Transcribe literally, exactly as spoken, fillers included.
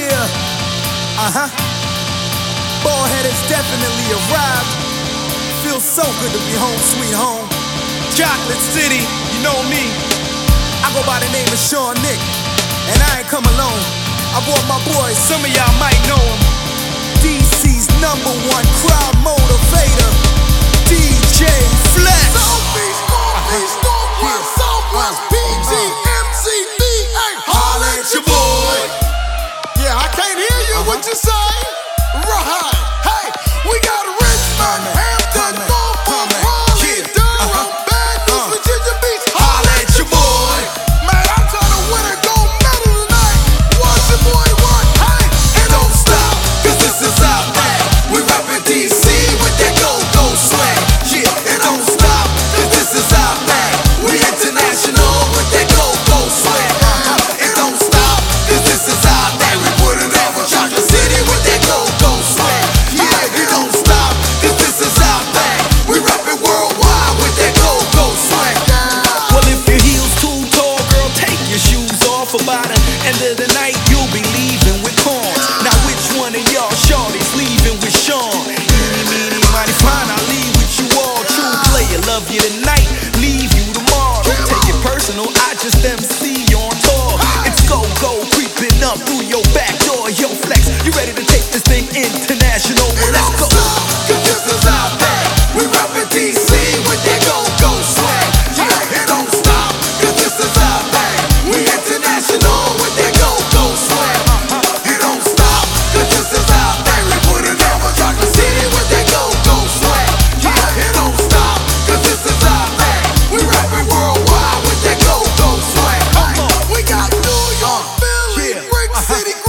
Yeah, uh-huh. Ballhead has definitely arrived. Feels so good to be home, sweet home. Chocolate City, you know me. I go by the name of Sean Nick, and I ain't come alone. I brought my boys, some of y'all might know him. D C's number one crowd motivator, D J Flex. South Beach, North Beach, Northwest, Southwest, P G, M C B A. Holla at your boy. Yeah, I can't hear you. What you say? Right. Hey, we got Richmond, Hampton, Norfolk, Raleigh, Durham, Bad News, Virginia Beach. Holla at your boy. Man, I'm trying to win a gold medal tonight. What's your boy want? Hey, and don't stop, cause this is our thing. We reppin' D C with that go-go swing. Yeah, and don't stop, cause this is our thing. We international with that go-go swing. Uh-huh. And don't stop, cause this is our thing. We put it on for Chocolate City with that go-go swing. Yeah, and don't stop, cause this is our thing. We reppin' worldwide with that go-go swing. Well, if your heels too tall, girl, take your shoes off. Or by the end of the night, you'll be leaving with corn. Now, which one of y'all shorties leaving with Sean? Eeny, meeny, mighty fine, I'll leave with you all. True player, love you tonight, leave you tomorrow. Don't take it personal, I just M C on tour. It's go-go creeping up through your back door. Yo, Flex, you ready to take this thing international? Well, let's go. Cause this is our thing. We reppin' D C with that go-go swing. Yeah, and don't stop, cause this is our thing. We international with that go-go swing. And don't stop, cause this is our thing. We put it down for Chocolate City with that go-go swing. Yeah, and don't stop, cause this is our thing. We reppin' worldwide with that go-go swing. We got New York, Philly, Brick City,